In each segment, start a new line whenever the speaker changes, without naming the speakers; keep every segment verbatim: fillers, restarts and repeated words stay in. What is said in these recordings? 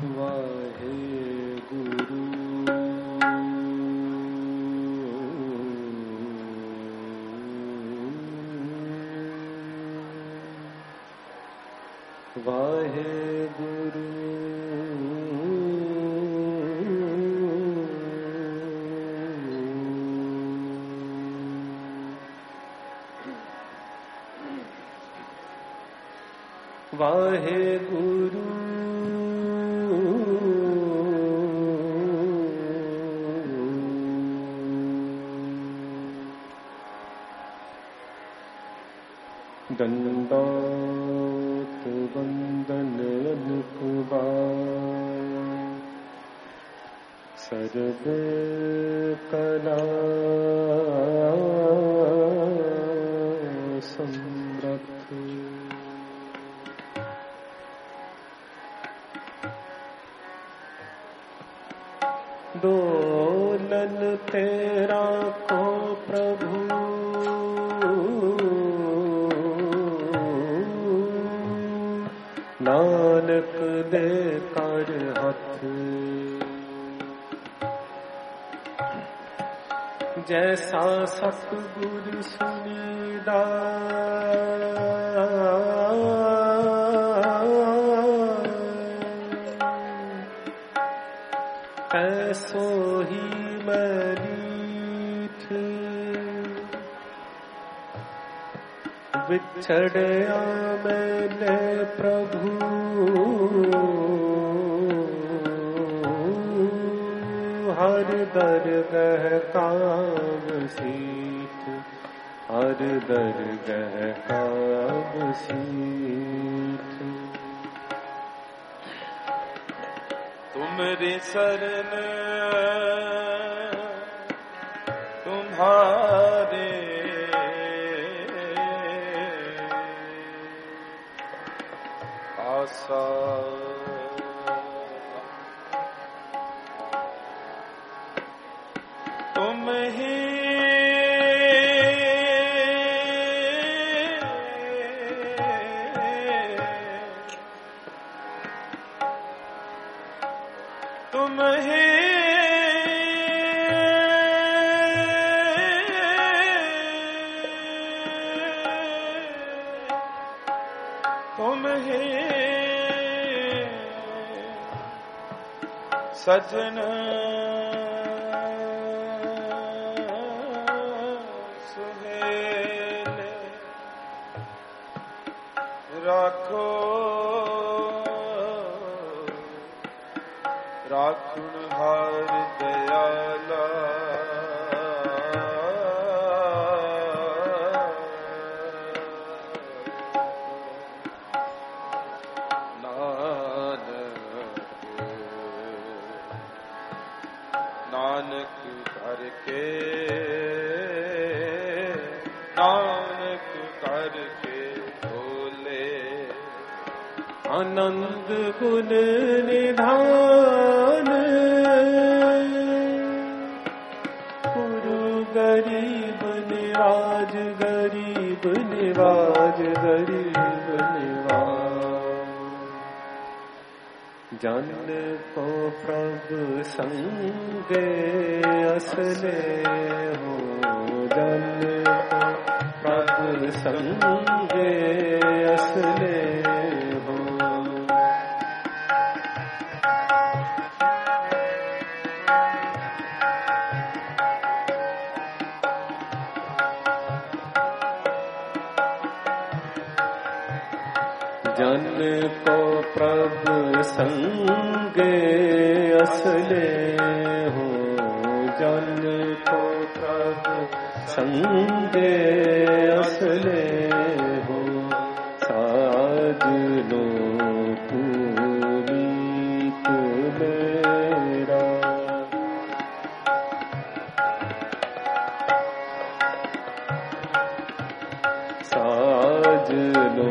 वाहेगुरु वाहेगुरु वाहेगुरु दंडोत वंदन अनुकुबार सर्व कला समृद्ध दोलन तेरा को प्रभु नानक दे कर हाथ जैसा सतगुरु सुनीदा ऐसो ही मरीठ बिछड़या मैंने प्रभु हर दरगह का बसीठ हर दरगह का बसीठ
तुमरी शरण तुम्हारे आशा तुम ही तुम ही तुम ही सजन सुहेल राखो राखुन हार दयाला नानक नानक करके नानक करके बोले
आनंद गुण निधान गुरु गरीब निवाज गरीब निवाज गरीब निवाज जन को प्रभु संगे असले हो जन को प्रभु संगे असले हो जन को प्रभु संगे असले हो जन को प्रभु संगे असले हो साजनो पुनीत मेरा साजनो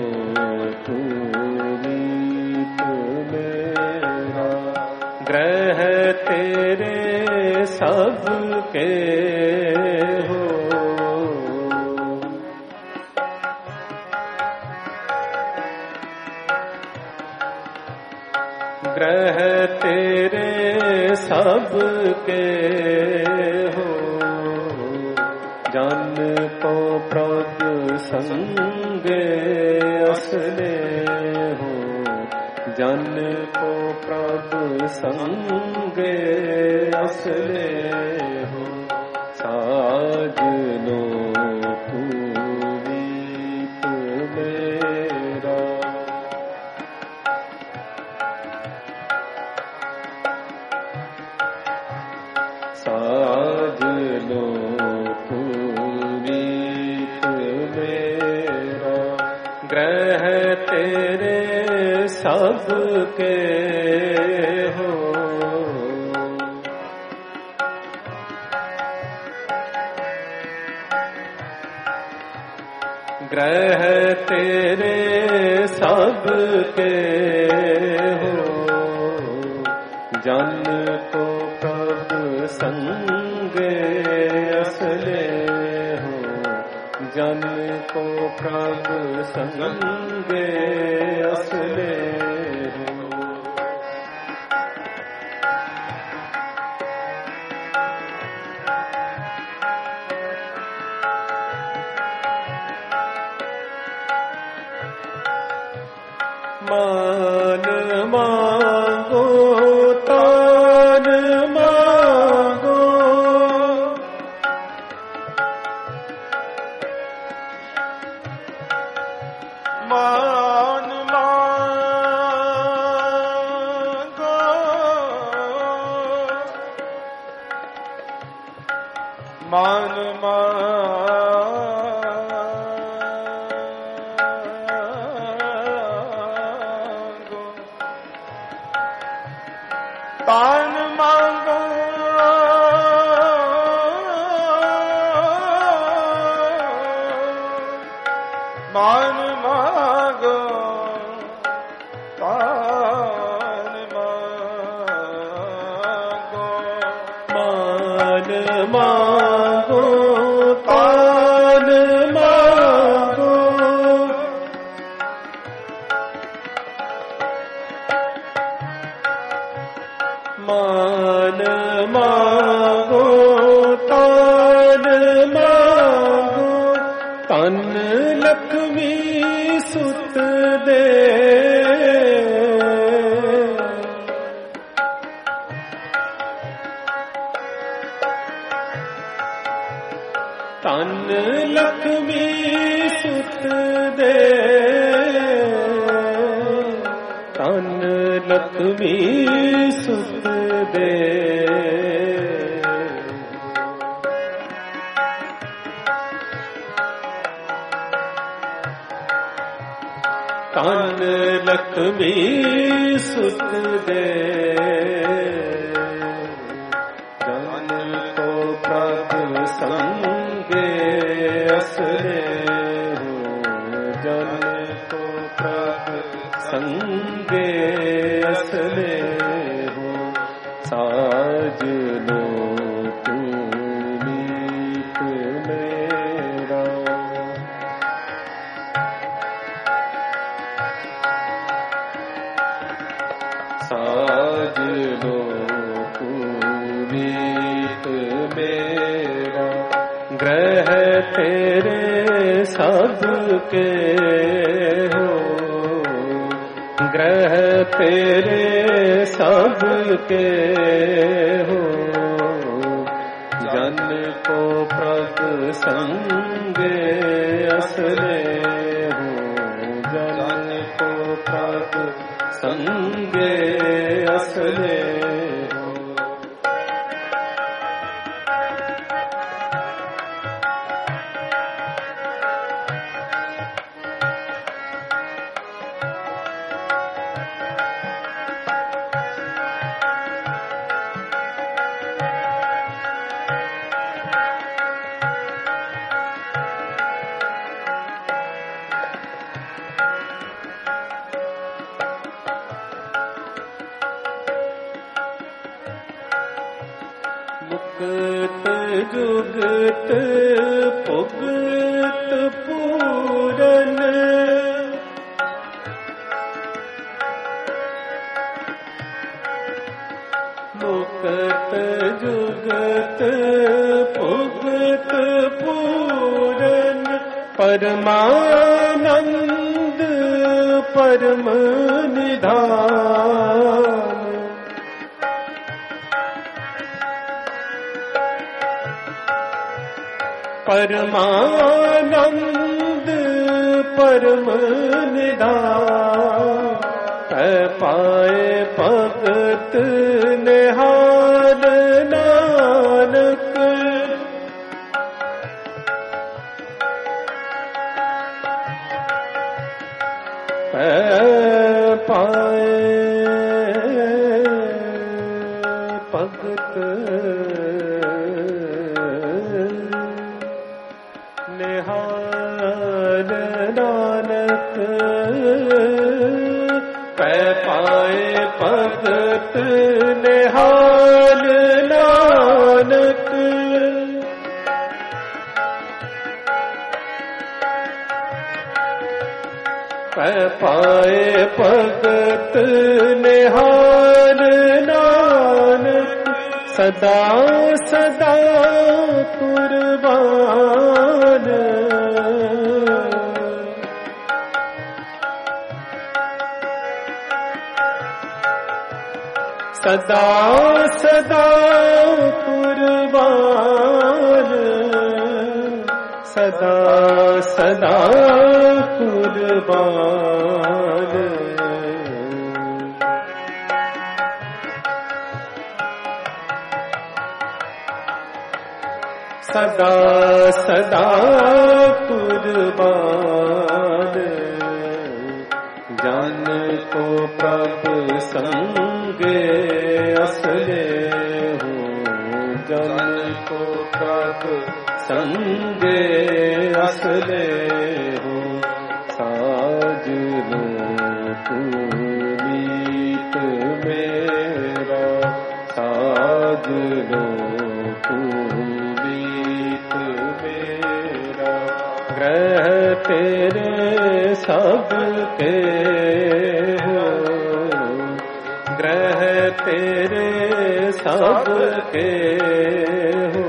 ग्रह तेरे सबके हो ग्रह तेरे सबके हो, जन को प्रभु संगे असले हो, जन को प्रभु संगे असले हो। साजनो पूरीत मेरा, साजनो पूरीत मेरा, ग्रह तेरे सबके हो, ग्रह तेरे सबके हो, जन को प्रभु संगे असले हो, जन को प्रभु संगे असले हो। मान मांगो तान मांगो,
मान मांगो, मान मांगो, तान मांगो, मान मांगो, तान मांगो,
मान मांगो तान मांगो, मान मांगो तान मांगो, तन लक्ष्मी सुत दे, तन लक्ष्मी सुत दे, तन लक्ष्मी सुत दे। तन लक्ष्मी सुत दे, जन को प्रभु संगे असले हो, जन को प्रभु संगे असले हो। साजनो पुनीत मेरा, साजनो पुनीत मेरा, ग्रह तेरे सबके हो, ग्रह तेरे सबके हो, जन को प्रभु संगे असले हो, जन को प्रभु संगे असले हो। मुक्त जुगत पुगत पूरन, जुगत पुगत पूरन परमानंद परम निधान। परमानंद परम निधान पाए भगत निहाल नानक। पाए भगत निहाल नानक। पाए भगत निहाल नानक। पाए भगत निहाल नानक। सदा सदा कुर्बान। सदा सदा कुर्बान। सदा सदा कुर्बान। सदा सदा कुर्बान। जान को प्रभु संगे असले हो। जान को प्रभु संगे असले हो। साज लो पुनीत मेरा। साज लो पुनीत मेरा। ग्रह तेरे सबके हो। ग्रह तेरे सबके हो।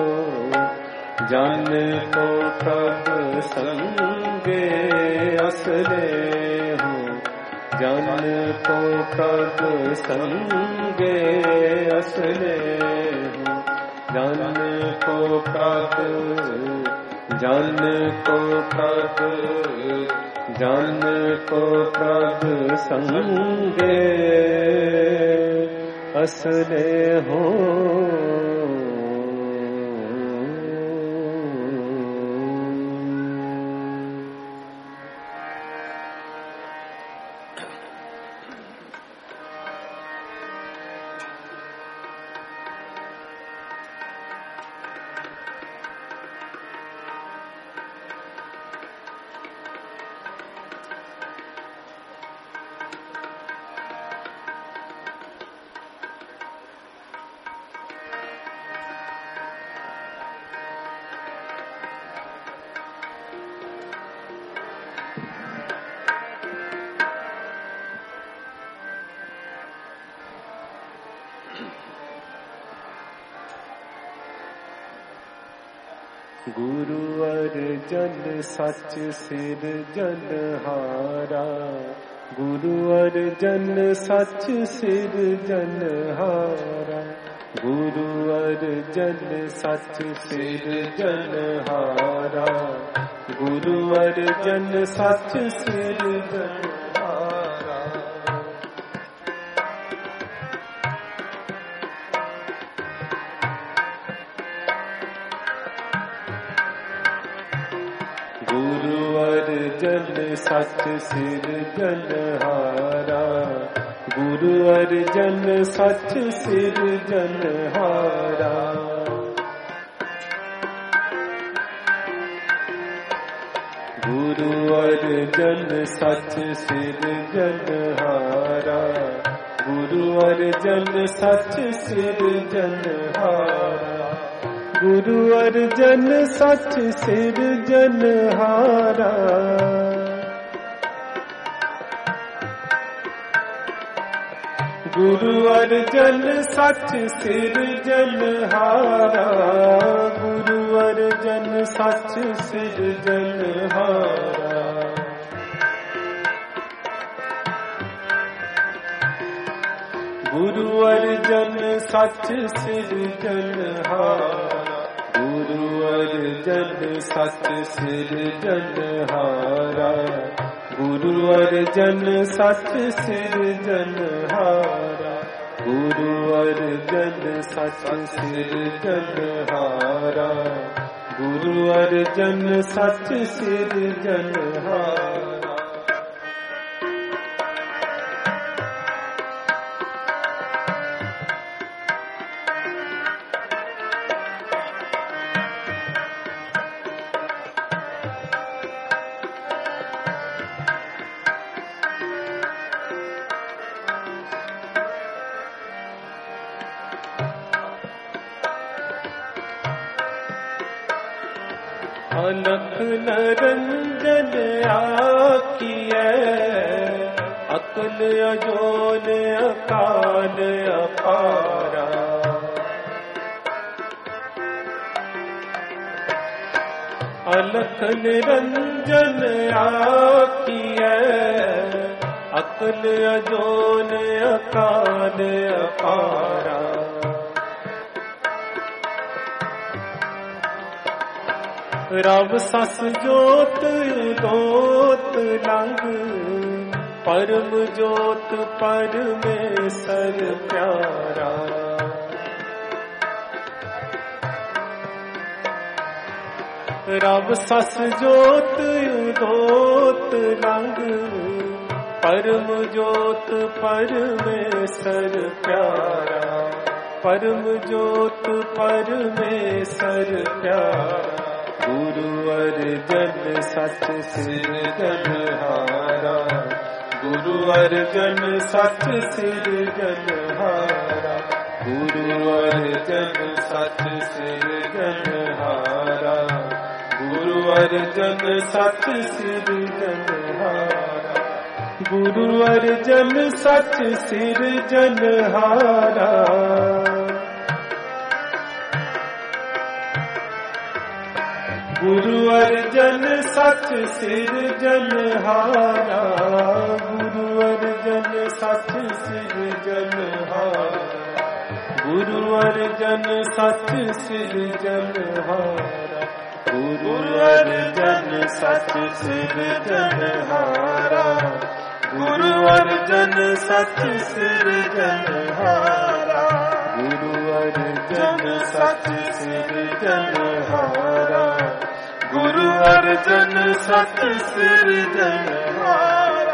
जान को प्रभु संगे असले हो। जान को प्रभु संगे असले हो। जान को प्रभु जान को प्रभु जान को प्रभु संगे असले हो। गुरु अर्जन सच सिर जनहारा। गुरु अर्जन सच सिर जनहारा। गुरु अर्जन सच सिर जनहारा। गुरु अर्जन सच सिर जनहारा। गुरु अर्जन सच सिर जनहारा। गुरु अर्जन सच सिर जनहारा। गुरु अर्जन सच सिर जनहारा। गुरु अर्जन सच सिर जनहारा। गुरु अर्जन सच सिर जनहारा। गुरु अर्जन सच सिरजनहारा, गुरु अर्जन सच सिरजनहारा। गुरु अर्जन सच सिरजनहारा, गुरु अर्जन सच सिरजनहारा, गुरु अर्जन सच सिरजनहारा, गुरु अर्जन सच सिरजनहारा, गुरु अर्जन सच सिरजनहारा। अलख नरंजन आखिए, अकल अजोल अकाल अपारा। अलख निरंजन आखिए, अकल अजोल अकाल अपारा। रब सस जोत दोत लंग, परम जोत परमेसर प्यारा। रब सस जोत दोत लंग, परम जोत परमेसर प्यारा। परम जोत परमेसर प्यारा। गुरु अर्जन सच सिरजनहारा, गुरु अर्जन सच सिरजनहारा, गुरु अर्जन सच सिरजनहारा, गुरु अर्जन सच सिरजनहारा, गुरु अर्जन सच सिरजनहारा। गुरु अर्जन सच सिरजनहारा, गुरु अर्जन सच सिरजनहारा, गुरु अर्जन सच सिरजनहारा, गुरु अर्जन सच सिरजनहारा, गुरु अर्जन सच सिरजनहारा, गुरु अर्जन सच सिरजनहारा, गुरु अर्जन सच सिरजनहारा।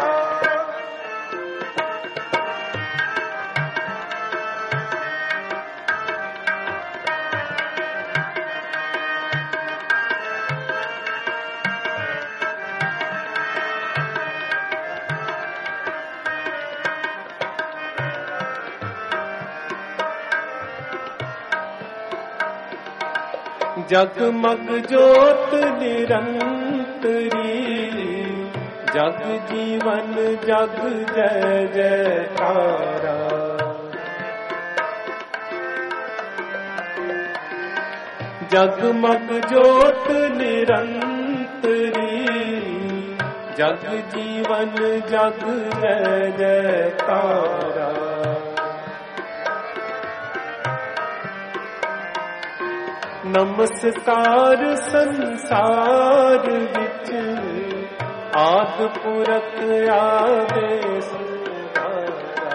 जगमग ज्योत निरंतरी, जग जीवन जग जय जयकारा। जगमग ज्योत निरंतरी, जग जीवन जग जय जयकारा। नमस्कार संसार विच, आद पुरख आदेश धारा।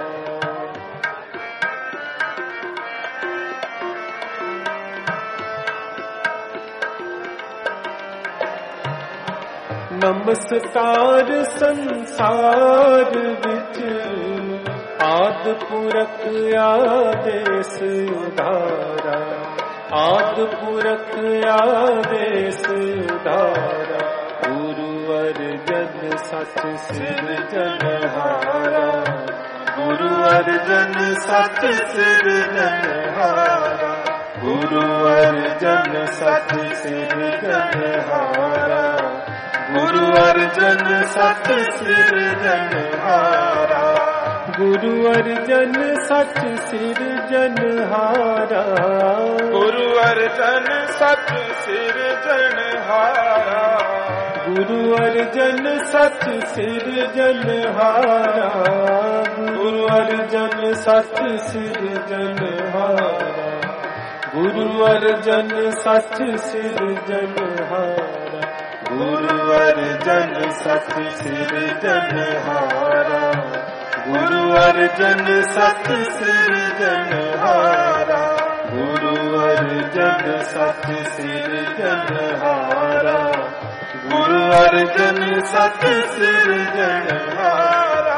नमस्कार संसार विच, आद पुरख आदेश धारा। आद पुरख आदेश धारा। गुरु अर्जन सच सिरजनहारा, गुरु अर्जन सच सिरजनहारा, गुरु अर्जन सच सिरजनहारा, गुरु अर्जन सच सिरजनहारा। गुरु अर्जन सच सिरजनहारा,
गुरु अर्जन सच सिरजनहारा,
गुरु अर्जन सच सिरजनहारा, गुरु अर्जन सच सिरजनहारा, गुरु अर्जन सच सिरजनहारा, गुरु अर्जन सच सिरजनहारा, गुरु अर्जन सच सिरजनहारा, गुरु अर्जन सच सिरजनहारा, गुरु अर्जन सच सिरजनहारा।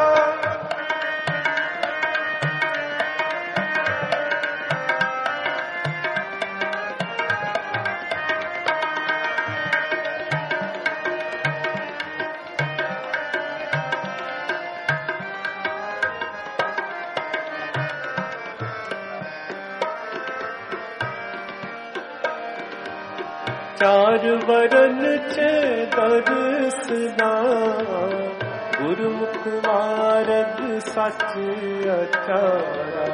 चार वरन छे दर्शना, गुरुमुख मार्ग सच अचारा,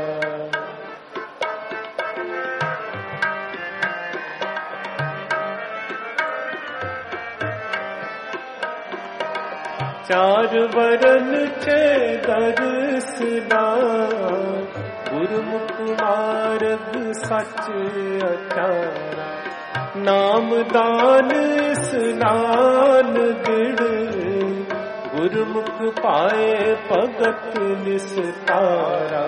चार वरन छे दर्शना, गुरुमुख मार्ग सच अचारा, नाम दान स्नान दिड़, गुरुमुख पाए भगत निस्तारा,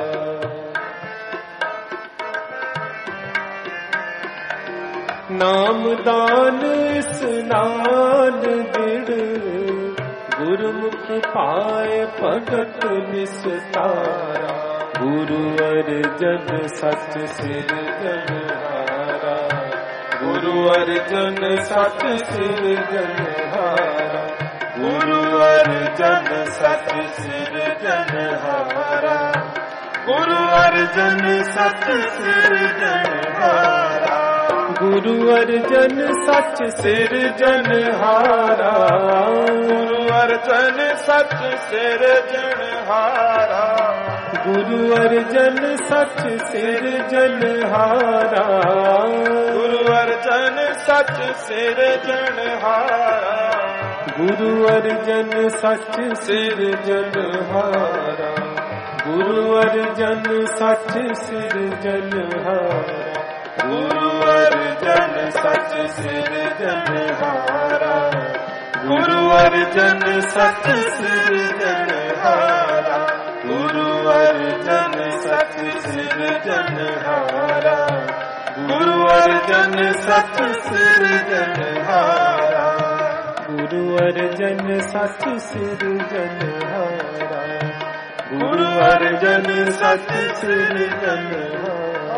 नाम दान स्नान दिड़, गुरुमुख पाए भगत निस्तारा, गुरु अर्जन सच सिरजनहारा, गुरु अर्जन सच सिरजनहारा, गुरु अर्जन सच सिरजनहारा, गुरु अर्जन सच सिरजनहारा, गुरु अर्जन सच सिरजनहारा, गुरु अर्जन सच सिरजनहारा, गुरु अर्जन सच सिरजनहारा, गुरु अर्जन सच सिरजनहारा, गुरु अर्जन सच सिरजनहारा, गुरु अर्जन सच सिरजनहारा, गुरु अर्जन सच सिरजनहारा, गुरु अर्जन सच सिरजनहारा, गुरु अर्जन सच सिरजनहारा, गुरु अर्जन सच सिरजनहारा, गुरु अर्जन सच सिरजनहारा, गुरु अर्जन सच सिरजनहारा।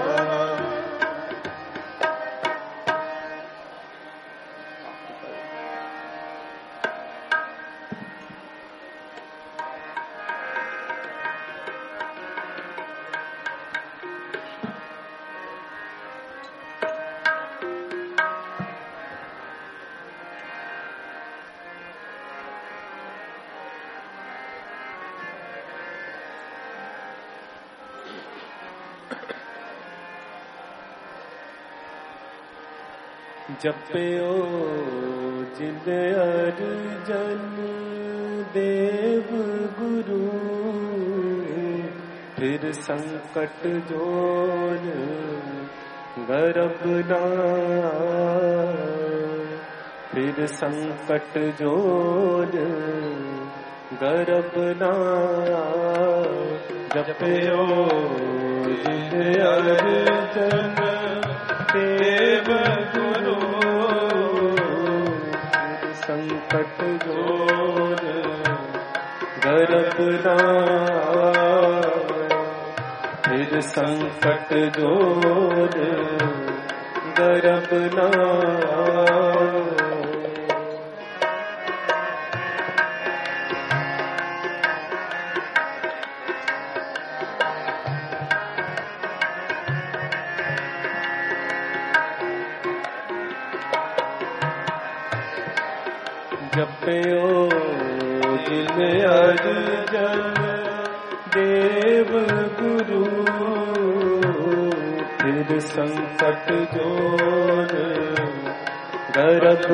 जपयो जिन अर्जन देव गुरु, फिर संकट जोन गर्भ ना, फिर संकट जोन गर्भ ना, जपयो जिन अर्जन देव गुरु, संकट जोर गर्भ ना, फिर संकट जोर गर्भ ना, जपयो जिन अर्जन देव गुरु फिर संकट जोर गर्भ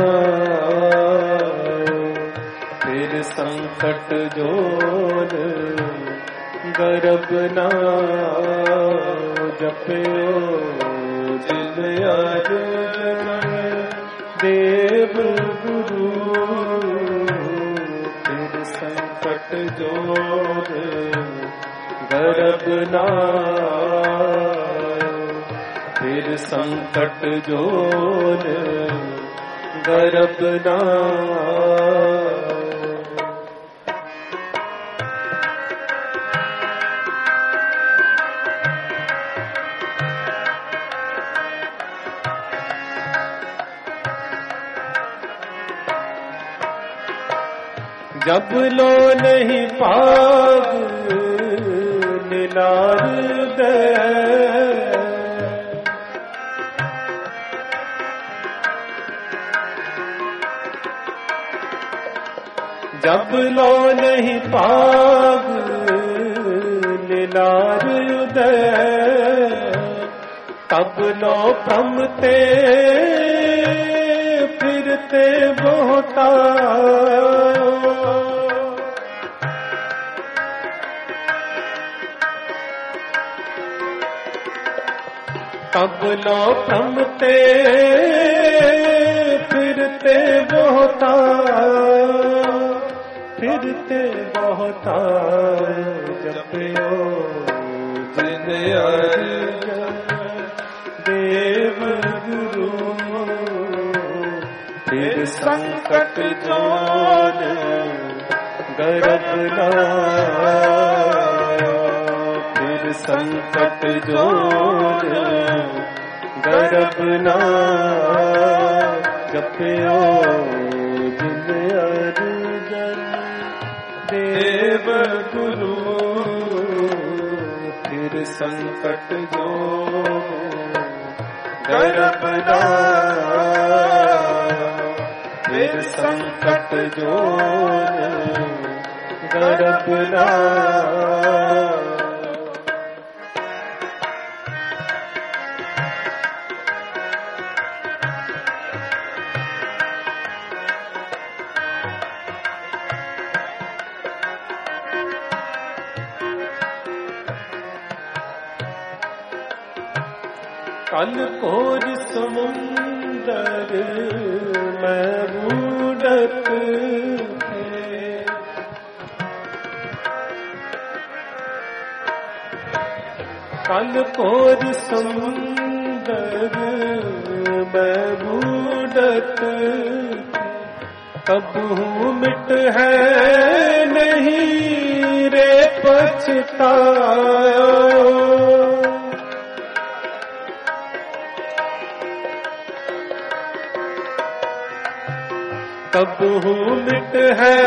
लाओ, फिर संकट जोर गर्भ लाओ, जपयो जिन अर्जन देव गुरु फिर संकट जोर गर्भ लाओ, फिर संकट जोर गर्भ लाओ। जब लो नहीं पाग निलार दे, जब लो नहीं पाग निलार दे, तब लो भ्रमते फिरते बहुता, तब लो भ्रमते फिरते बहुता, फिरते बहुता, जपयो जिन अर्जन देव गुरु फिर संकट जोर गर्भ लाओ, फिर संकट जोर गर्भ लाओ, जपयो जिन अर्जन देव गुरु फिर संकट जोर गर्भ लाओ, फिर संकट जोर गर्भ लाओ। कल कोर समुंदर में बूढ़त थे, कल कोर समुंदर में बूढ़त कबहू मिट है नहीं रे पछतायो, कबहू मिट है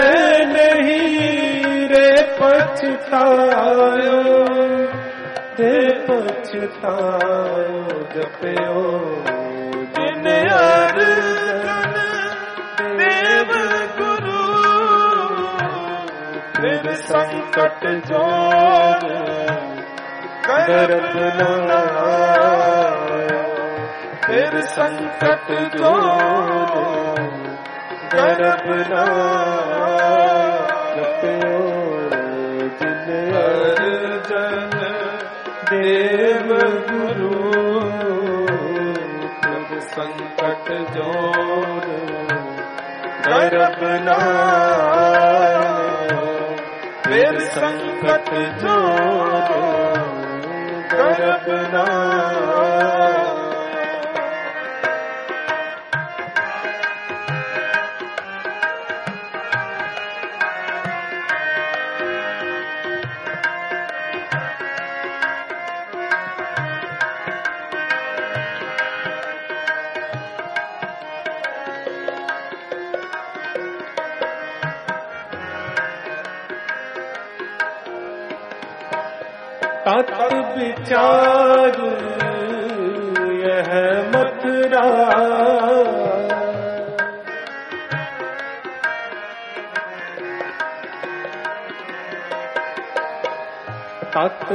नहीं रे पछतायो, रे पछतायो, जपयो जिन अर्जन देव गुरु फिर संकट जोर गर्भ लाओ, फिर संकट जोर गर्भ लाओ, जपयो जिन अर्जन देव गुरु फिर संकट जोर गर्भ लाओ, फिर संकट जोर गर्भ लाओ। तत् विचार यह मथुरा, तत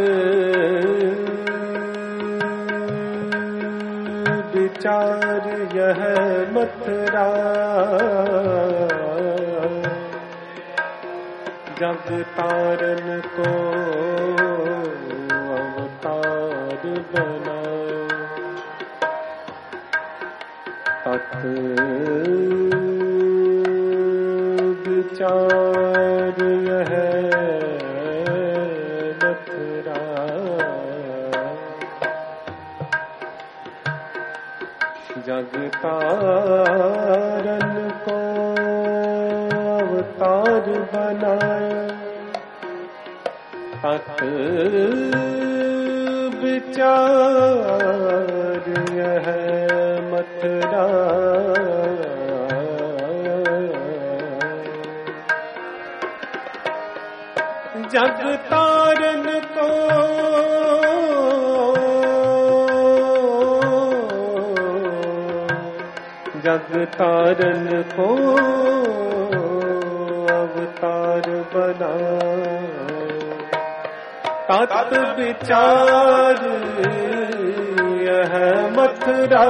विचार यह मथुरा जग तारन को अवतार बनाए तत विचार यह मथुरा जग तारन को अवतार बनाए तत विचार यह मथुरा जग तारन को जग तारन को अवतार बना तत विचार यह मथुरा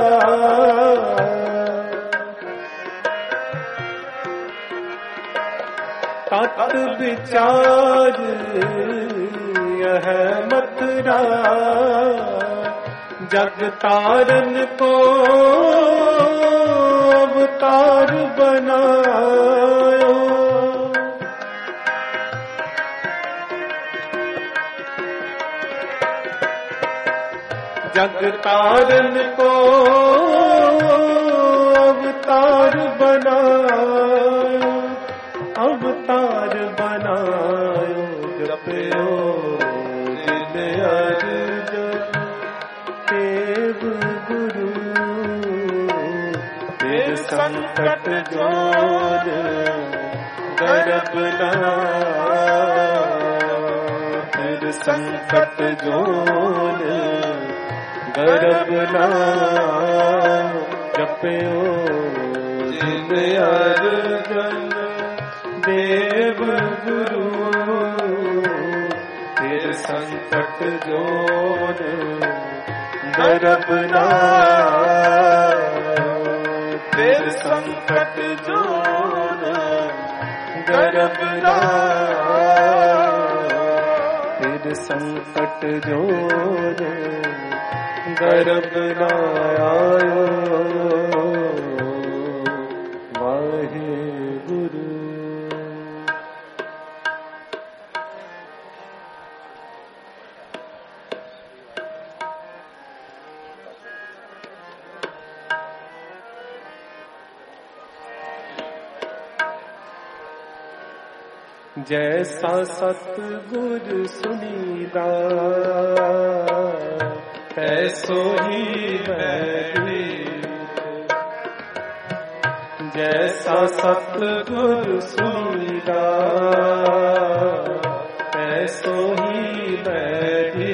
तत विचार यह मथुरा जग तारन को अवतार बनायो जग तारन को अवतार बनायो अवतार बनायो जपयो जिन अर्ज देव गुरु फिर संकट जोर गर्भ ना फिर संकट जोर गर्भ ना जपयो जिन अर्जन देव गुरु फिर संकट जोर गर्भ ना फिर संकट जोर गर्भ ना फिर संकट जोर गर्भ ना आयो वाहे गुरु जैसा सतगुर सुनीदा तैसो ही बैठी जैसा सतगुर सुनीदा तैसो ही बैठी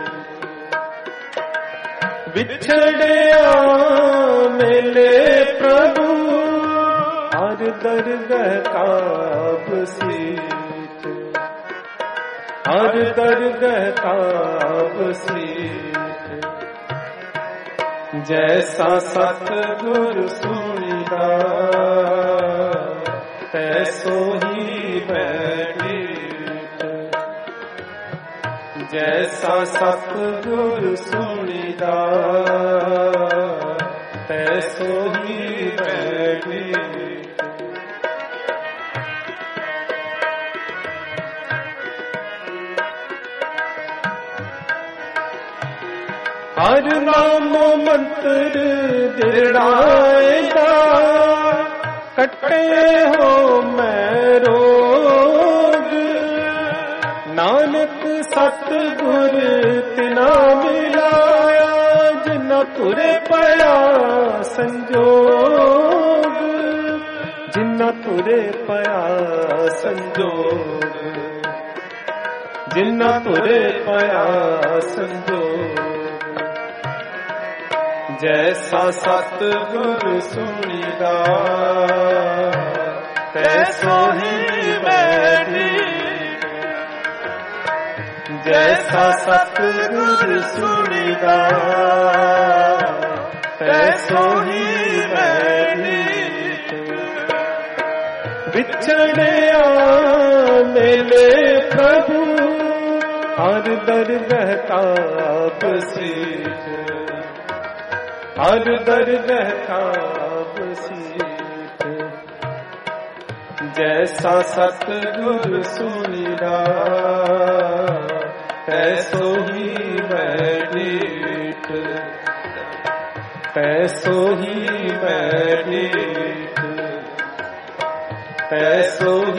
बिछड़िया मिले प्रभु हर दरगह काब सीत हर दरगह काब सीत जैसा सतगुर सुनीदा तैसो ही बैठी जैसा सतगुर सुनीदा तैसो ही बैठी हर नाम मंत्र दिड़ाएगा कटे हो मैं रोग नानक सतगुर तिना मिलाया जिना तुरे पया संजोग जिना तुरे पया संजोग जिना तुरे पया संजोग जैसा सतगुर सुनीदा तैसो ही बैठी जैसा सतगुर सुनिदा तैसो ही मैं नीत। बिछड़िया मिले प्रभु हर दरगह ताप सीठ, हर दरगह ताप सीठ। जैसा सतगुर सुनिदा तैसो ही मैं नीठ, तैसो ही मैं नीठ, तैसो